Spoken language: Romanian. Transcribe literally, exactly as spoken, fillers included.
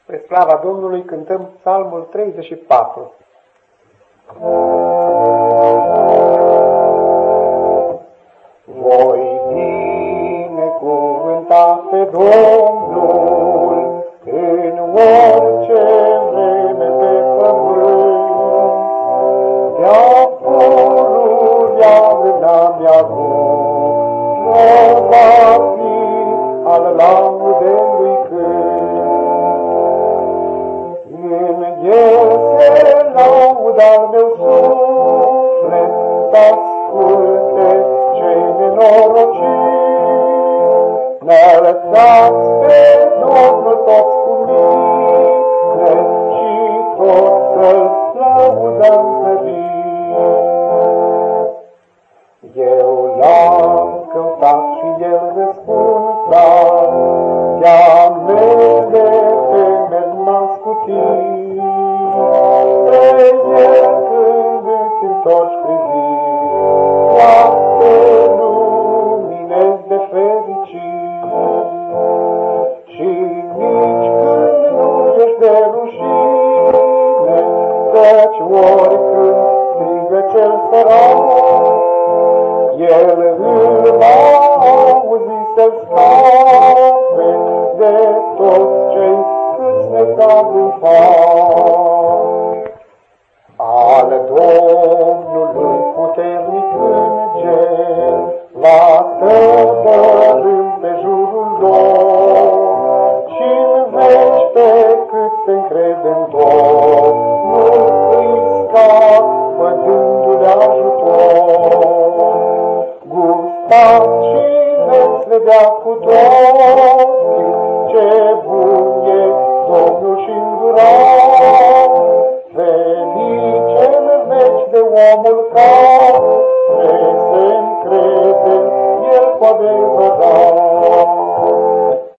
Spre slava Domnului cântăm Psalmul treizeci și patru. Voi binecuvânta pe Domnul în orice vreme pe pământ. De-a pururea mâna mi-a va fi al laudelui cânt. În el se laudă al meu suflet, s-asculte cei nenorociți. Ne-alățați pe Domnul toți cu mine și toți să-L laudăm slăvit. Eu l-am căutat și El răspunsa, de-a mele pe mer m-a scutit. Spre El când îți întorci priviri, toate luminezi de fericit. Și nici când nu ești de rușine, căci oricând strigă cel sărac, El îl va auzi să-l scape de toți cei câți necaz în fac. Al Domnului puternic înger va tăbărâm pe jurul lor, și-n veci pe cât se încrede în Domnul îi scapă dându-le ajutor. Gustați și veți vedea cu toții ce bun e Domnul și îndurat. Felice în veci de omul care se încrede El cu adevărat.